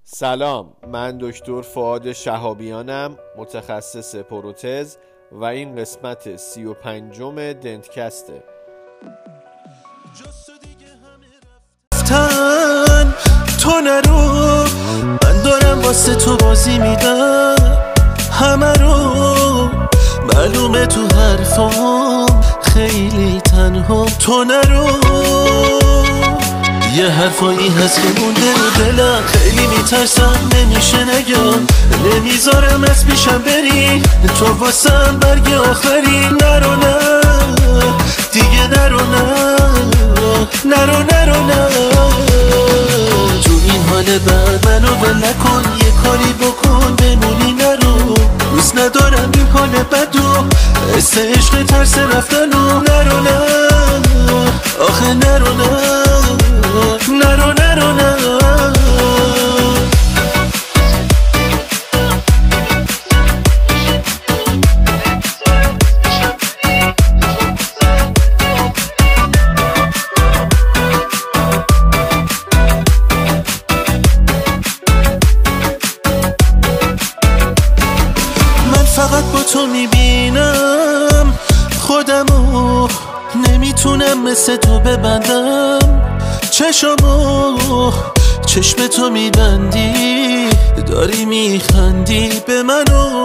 سلام، من دکتر فؤاد شهابیانم، متخصص پروتز و این قسمت 35م دنتکسته. رفتن تو نرو، من دارم واسه تو بازی میدم همه رو، معلومه تو حرفام خیلی تنها. تو نرو، یه حرفایی هست که مونده رو دلم، خیلی میترسم نمیشه نگم، نمیذارم از پیشم بری، تو واسم برگ آخری. نرو نه دیگه، نرو نه، نرو نرو نه، تو این حال بعد منو ول نکن، یه کاری بکن بمونی. نرو، دوست ندارم این حال بدو، حس عشق ترس رفتنو. نرو نه آخه، نرو نه، نرو نرو نه. من فقط با تو میبینم خودمو، نمیتونم مثل تو ببندم چشمو، چشم تو میبندی داری میخندی به منو.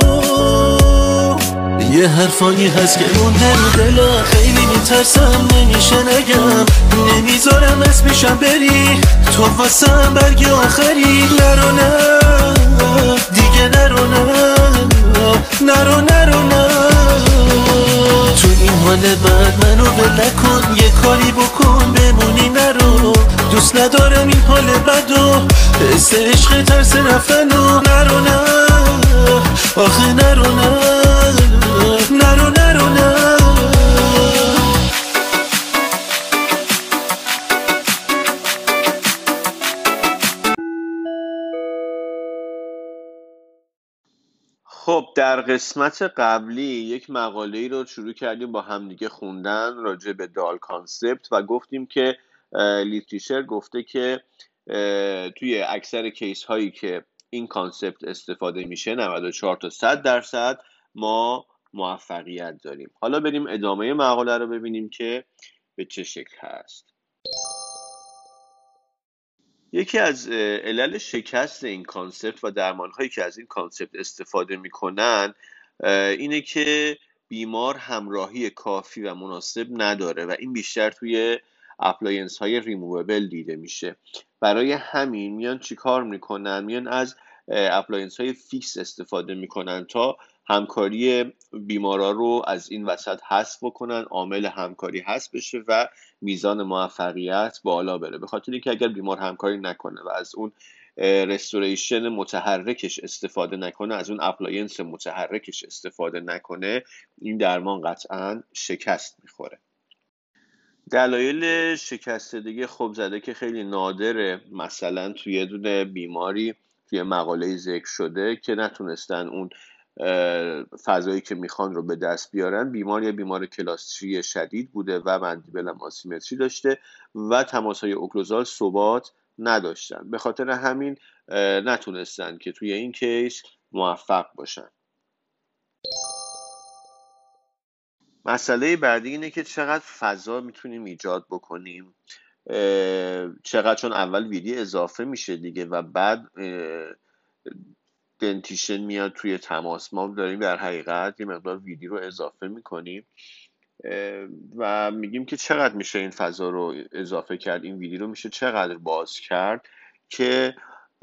یه حرفایی هست که مونده رو دلم، خیلی میترسم نمیشه نگم، نمیذارم از پیشم بری، تو واسم برگ آخری. نرو نه دیگه، نرو نه، نرو نرو نه، تو این حال بعد منو ول نکن، یه کاری بکن بمونی. نرو، دوست ندارم این حال بدو، حس عشق ترس رفتنو. نرو نه آخه، نرو نه، نرو نرو نه. خب، در قسمت قبلی یک مقاله‌ای رو شروع کردیم با همدیگه خوندن راجع به دال کانسپت و گفتیم که لیتریچر گفته که توی اکثر کیس هایی که این کانسپت استفاده میشه 94 تا 100% ما موفقیت داریم. حالا بریم ادامه مقاله رو ببینیم که به چه شکل هست. یکی از علل شکست این کانسپت و درمان‌هایی که از این کانسپت استفاده می‌کنن اینه که بیمار همراهی کافی و مناسب نداره و این بیشتر توی اپلاینس های ریمووبل دیده میشه. برای همین میان چیکار میکنن؟ میان از اپلاینس های فیکس استفاده میکنن تا همکاری بیمارا رو از این وسط حذف بکنن، عامل همکاری حذف بشه و میزان موفقیت بالا بره. به خاطر اینکه اگر بیمار همکاری نکنه و از اون رستوریشن متحرکش استفاده نکنه، از اون اپلاینس متحرکش استفاده نکنه، این درمان قطعا شکست میخوره. دلایل شکست دیگه خب زده که خیلی نادره، مثلا توی یه دونه بیماری توی مقاله ذکر شده که نتونستن اون فضایی که میخوان رو به دست بیارن. بیمار یا بیمار کلاس 3 شدید بوده و مندیبل آسیمتری داشته و تماس‌های اوکلوزال ثبات نداشتن، به خاطر همین نتونستن که توی این کیس موفق باشن. مسئله بعدی اینه که چقدر فضا میتونیم ایجاد بکنیم، چقدر، چون اول ویدی اضافه میشه دیگه و بعد دنتیشن میاد توی تماس. ما داریم در حقیقت یه مقدار ویدی رو اضافه میکنیم و میگیم که چقدر میشه این فضا رو اضافه کرد، این ویدی رو میشه چقدر باز کرد، که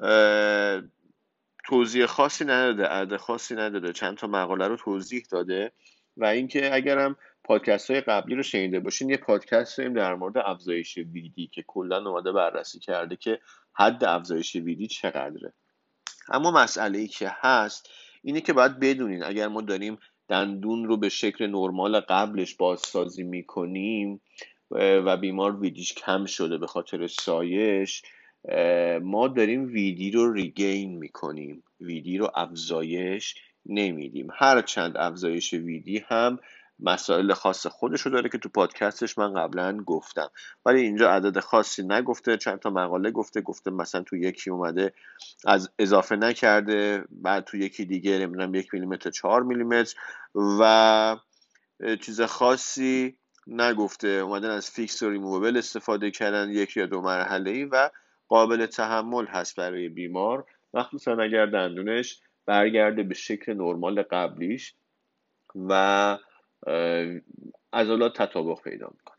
توضیح خاصی نداده، عدد خاصی نداده، چند تا مقاله رو توضیح داده. و اینکه اگرم پادکست های قبلی رو شنیده باشین، یه پادکست داریم در مورد افزایش ویدی که کلا اومده بررسی کرده که حد افزایش ویدی چقدره. اما مسئله ای که هست اینه که باید بدونین اگر ما داریم دندون رو به شکل نرمال قبلش بازسازی میکنیم و بیمار ویدیش کم شده به خاطر سایش، ما داریم ویدی رو ریگین میکنیم، ویدی رو افزایش نمیدیم. هر چند افزایش ویدی هم مسائل خاص خودشو داره که تو پادکستش من قبلا گفتم، ولی اینجا عدد خاصی نگفته. چند تا مقاله گفته مثلا تو یکی اومده از اضافه نکرده، بعد تو یکی دیگه نمیدونم 1 میلیمتر 4 میلیمتر و چیز خاصی نگفته. اومدن از فیکس و ریمووبل استفاده کردن، 1 یا 2 مرحله‌ای و قابل تحمل هست برای بیمار، مخصوصا اگر دندونش برگرده به شکل نرمال قبلیش و عضلات تطابق پیدا میکنه.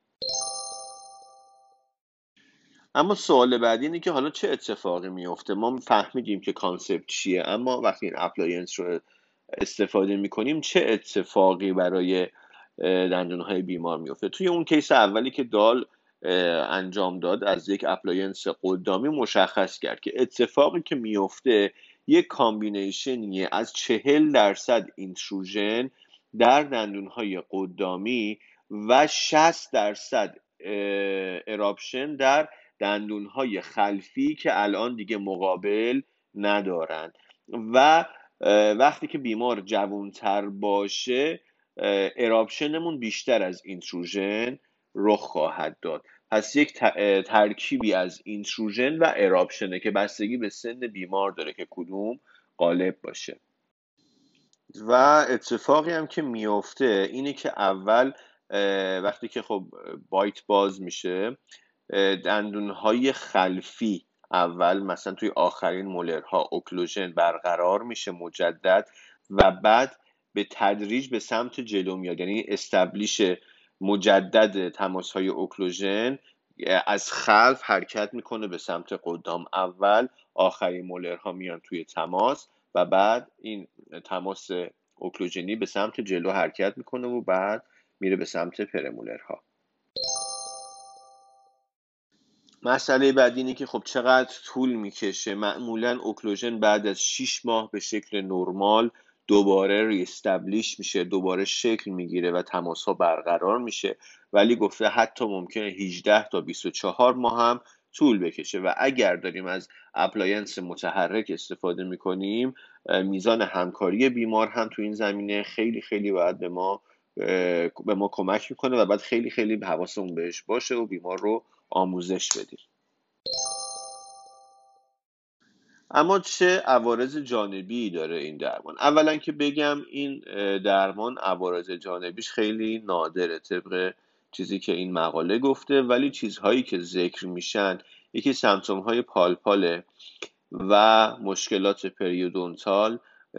اما سوال بعدی اینه که حالا چه اتفاقی میفته؟ ما فهمیدیم که کانسپت چیه، اما وقتی این اپلاینس رو استفاده میکنیم چه اتفاقی برای دندونهای بیمار میفته؟ توی اون کیس اولی که دال انجام داد از یک اپلاینس قدامی مشخص کرد که اتفاقی که میفته یک کامبینیشنیه از 40% اینتروژن در دندونهای قدامی و 60% اراپشن در دندونهای خلفی که الان دیگه مقابل ندارن. و وقتی که بیمار جوانتر باشه اراپشنمون بیشتر از اینتروژن رخ خواهد داد. پس یک ترکیبی از اینتروژن و اراپشنه که بستگی به سن بیمار داره که کدوم غالب باشه. و اتفاقی هم که میفته اینه که اول وقتی که خب بایت باز میشه دندونهای خلفی اول مثلا توی آخرین مولرها اوکلوژن برقرار میشه مجدد و بعد به تدریج به سمت جلو میاد، یعنی استبلیش مجدد تماسهای اوکلوژن از خلف حرکت میکنه به سمت قدام. اول آخرین مولرها میان توی تماس و بعد این تماس اوکلوژنی به سمت جلو حرکت میکنه و بعد میره به سمت پرمولرها. مسئله بعدی اینه که خب چقدر طول میکشه. معمولا اوکلوژن بعد از 6 ماه به شکل نرمال دوباره ریستبلیش میشه، دوباره شکل میگیره و تماس ها برقرار میشه، ولی گفته حتی ممکنه 18 تا 24 ماه هم طول بکشه. و اگر داریم از اپلاینس متحرک استفاده میکنیم میزان همکاری بیمار هم تو این زمینه خیلی خیلی باید به ما کمک میکنه و بعد خیلی خیلی حواسمون بهش باشه و بیمار رو آموزش بدیم. اما چه عوارض جانبی داره این درمان؟ اولا که بگم این درمان عوارض جانبیش خیلی نادره طبق چیزی که این مقاله گفته، ولی چیزهایی که ذکر میشن یکی سمپتوم های پالپاله و مشکلات پریودونتال،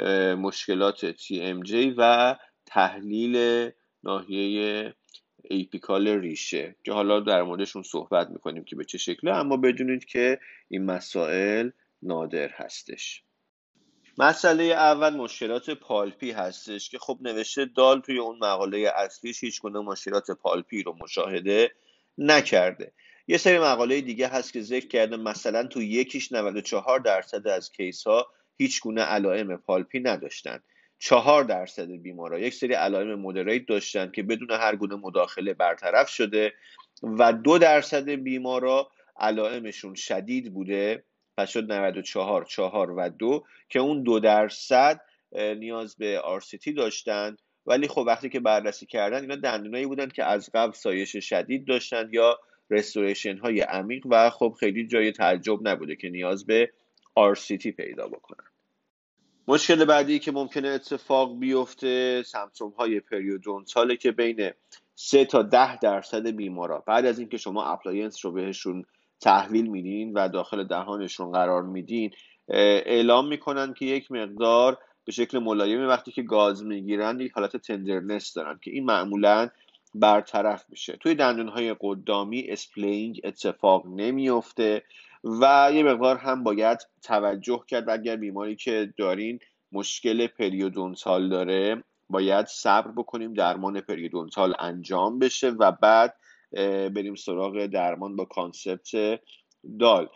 مشکلات TMJ و تحلیل ناحیه ایپیکال ریشه که حالا در موردشون صحبت میکنیم که به چه شکله، اما بدونید که این مسائل نادر هستش. مسئله اول مشکلات پالپی هستش که خب نوشته دال توی اون مقاله اصلیش هیچ گونه مشکلات پالپی رو مشاهده نکرده. یه سری مقاله دیگه هست که ذکر کرده مثلا تو یکیش 94% از کیس ها هیچ گونه علائم پالپی نداشتن. 4% بیمارا یک سری علائم مودریت داشتن که بدون هر گونه مداخله برطرف شده و 2% بیمارا علائمشون شدید بوده، پس شد 94 4 و 2 که اون 2% نیاز به RCT داشتن. ولی خب وقتی که بررسی کردن اینا دندونایی بودن که از قبل سایش شدید داشتن یا رستوریشن های عمیق و خب خیلی جای تعجب نبوده که نیاز به RCT پیدا بکنن. مشکل بعدی که ممکنه اتفاق بیفته سمپتوم های پریودونتاله که بین 3 تا 10% بیمارا بعد از اینکه شما اپلاینس رو بهشون تحویل میدین و داخل دهانشون قرار میدین اعلام میکنن که یک مقدار به شکل ملایمی وقتی که گاز میگیرن یک حالت تندرنس دارن که این معمولا برطرف میشه. توی دندونهای قدامی اسپلینگ اتفاق نمیفته و یه مقدار هم باید توجه کرد اگر بیماری که دارین مشکل پریودونتال داره باید صبر بکنیم درمان پریودونتال انجام بشه و بعد بریم سراغ درمان با کانسپت دال.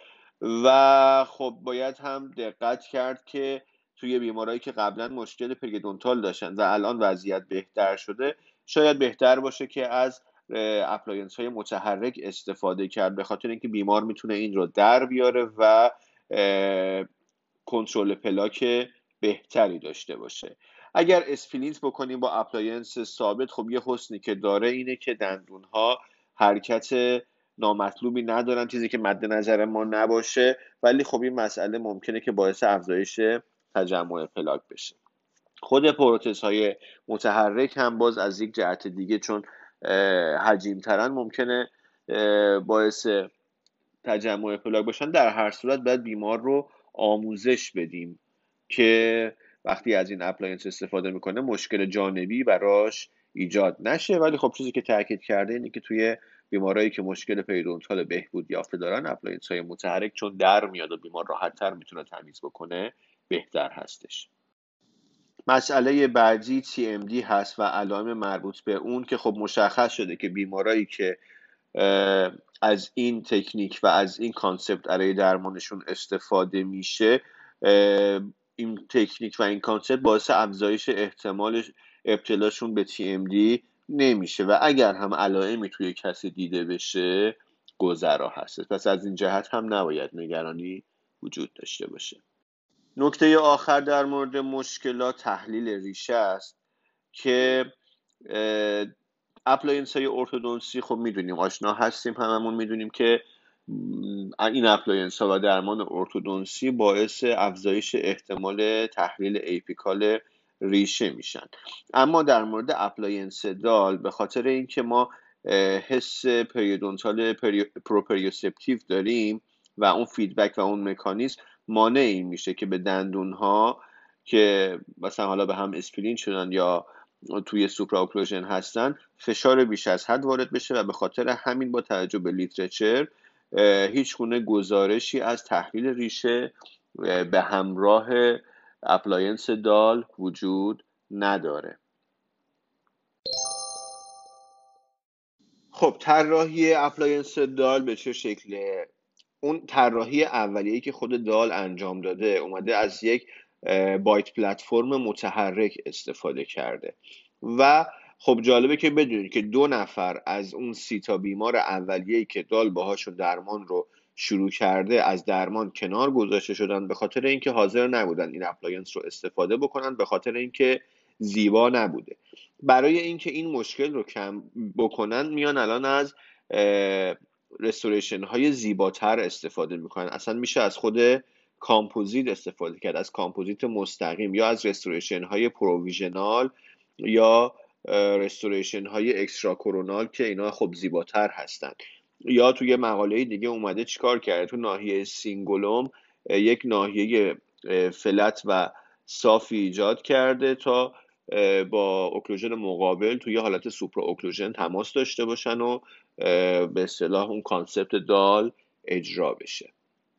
و خب باید هم دقت کرد که توی بیمارایی که قبلا مشکل پریودونتال داشتن و الان وضعیت بهتر شده شاید بهتر باشه که از اپلاینس های متحرک استفاده کرد، به خاطر اینکه بیمار میتونه این رو در بیاره و کنترل پلاک بهتری داشته باشه. اگر اسپلینت بکنیم با اپلاینس ثابت، خب یه حسنی که داره اینه که دندونها حرکت نامطلوبی ندارن، چیزی که مد نظر ما نباشه، ولی خب این مسئله ممکنه که باعث افزایش تجمع پلاک بشه. خود پروتزهای متحرک هم باز از یک جهت دیگه چون حجیم ترن ممکنه باعث تجمع پلاک باشن. در هر صورت باید بیمار رو آموزش بدیم که وقتی از این اپلاینس استفاده میکنه مشکل جانبی براش ایجاد نشه. ولی خب چیزی که تاکید کرده اینه که توی بیمارایی که مشکل پریدونتال بهبود یافته دارن اپلاینس های متحرک چون در میاد و بیمار راحت‌تر میتونه تمیز بکنه بهتر هستش. مسئله بعدی TMD هست و علائم مربوط به اون که خب مشخص شده که بیمارایی که از این تکنیک و از این کانسپت برای درمانشون استفاده میشه، این تکنیک و این کانسپت باعث افزایش احتمال ابتلاشون به TMD نمیشه و اگر هم علائمی توی کسی دیده بشه گذرا هست. پس از این جهت هم نباید نگرانی وجود داشته باشه. نکته آخر در مورد مشکلات تحلیل ریشه است که اپلاینس های ارتودنسی خب میدونیم، آشنا هستیم، هممون میدونیم که این اپلاینس ها و درمان ارتودنسی باعث افزایش احتمال تحلیل ایپیکال ریشه میشن. اما در مورد اپلاینس دال به خاطر اینکه ما حس پریودونتال پروپریوسپتیو داریم و اون فیدبک و اون مکانیزم مانع این میشه که به دندون ها که مثلا حالا به هم اسپلین شدن یا توی سوپرا اوکلوژن هستن فشار بیش از حد وارد بشه و به خاطر همین با توجه به لیترچر هیچ گونه گزارشی از تحلیل ریشه به همراه اپلاینس دال وجود نداره. خب طراحی اپلاینس دال به چه شکله؟ اون طراحی اولیه‌ای که خود دال انجام داده اومده از یک بایت پلتفرم متحرک استفاده کرده و خب جالبه که بدونید که 2 نفر از اون 30 تا بیمار اولیه‌ای که دال باهاشون درمان رو شروع کرده از درمان کنار گذاشته شدن به خاطر اینکه حاضر نبودن این اپلاینس رو استفاده بکنن، به خاطر اینکه زیبا نبوده. برای اینکه این مشکل رو کم بکنن میان الان از رستوریشن های زیباتر استفاده میکنن. اصلا میشه از خود کامپوزیت استفاده کرد، از کامپوزیت مستقیم یا از رستوریشن های پروویژنال یا رستوریشن های اکسترا کورونال که اینا خب زیباتر هستن. یا توی مقاله دیگه اومده چیکار کرده، تو ناحیه سینگولوم یک ناحیه فلت و صافی ایجاد کرده تا با اوکلوژن مقابل توی حالت سوپرا اوکلوژن تماس داشته باشن و به اصطلاح اون کانسپت دال اجرا بشه.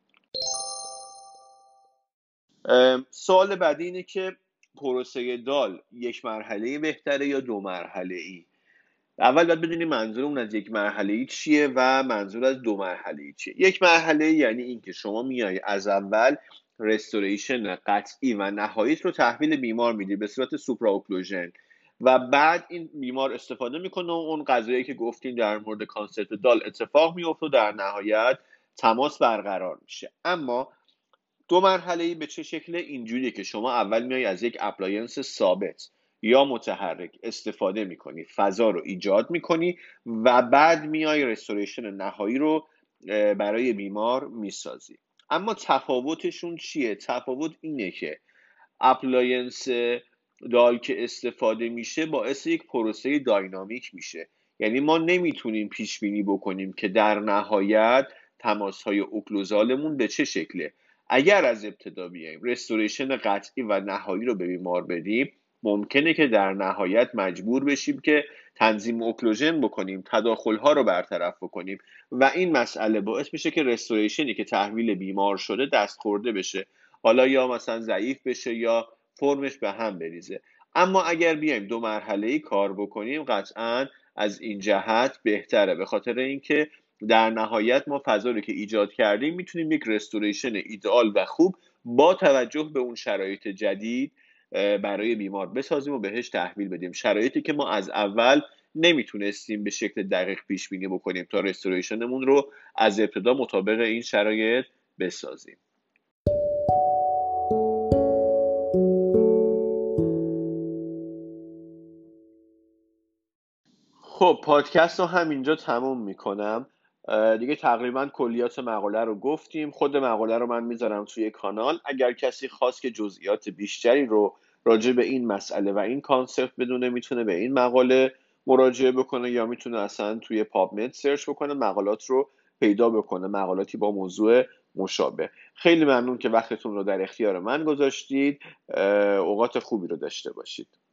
سوال بعدی اینه که پروسه دال 1 مرحله بهتره یا 2 مرحله؟ اول باید بدونیم منظورمون از 1 مرحله چیه و منظور از 2 مرحله چیه. 1 مرحله یعنی این که شما میای از اول رستوریشن قطعی و نهاییت رو تحویل بیمار میدی به صورت سوپرا اوکلوژن و بعد این بیمار استفاده میکنه و اون قضایی که گفتیم در مورد کانسپت دال اتفاق میفته و در نهایت تماس برقرار میشه. اما 2 مرحله‌ای به چه شکله؟ اینجوریه که شما اول میای از یک اپلاینس ثابت یا متحرک استفاده میکنی، فضا رو ایجاد میکنی و بعد میای رستوریشن نهایی رو برای بیمار میسازی. اما تفاوتشون چیه؟ تفاوت اینه که اپلاینس دال که استفاده میشه باعث یک پروسه داینامیک میشه، یعنی ما نمیتونیم پیش بینی بکنیم که در نهایت تماس‌های اوکلوزالمون به چه شکله. اگر از ابتدا بیایم رستوریشن قطعی و نهایی رو به بیمار بدیم ممکنه که در نهایت مجبور بشیم که تنظیم اوکلوژن بکنیم، تداخل‌ها رو برطرف بکنیم و این مسئله باعث میشه که رستوریشنی که تحویل بیمار شده دست خورده بشه، حالا یا مثلا ضعیف بشه یا فرمش به هم بریزه. اما اگر بیایم 2 مرحله‌ای کار بکنیم قطعاً از این جهت بهتره، به خاطر اینکه در نهایت ما فضا رو که ایجاد کردیم میتونیم یک رستوریشن ایدئال و خوب با توجه به اون شرایط جدید برای بیمار بسازیم و بهش تحویل بدیم، شرایطی که ما از اول نمیتونستیم به شکل دقیق پیش بینی بکنیم تا رستوریشنمون رو از ابتدا مطابق این شرایط بسازیم. . . . . . . . . . . . . . . . . . . . . . . . . . . . . . . . . . . . . . . . . . . 。 . 。 . 。 . 。 . 。 . 。 . 。 . خب پادکست رو همینجا تموم میکنم. دیگه تقریبا کلیات مقاله رو گفتیم. خود مقاله رو من میذارم توی کانال. اگر کسی خواست که جزئیات بیشتری رو راجع به این مسئله و این کانسپت بدونه، میتونه به این مقاله مراجعه بکنه یا میتونه اصلا توی پابمد سرچ بکنه، مقالات رو پیدا بکنه، مقالاتی با موضوع مشابه. خیلی ممنون که وقتتون رو در اختیار من گذاشتید. اوقات خوبی رو داشته باشید.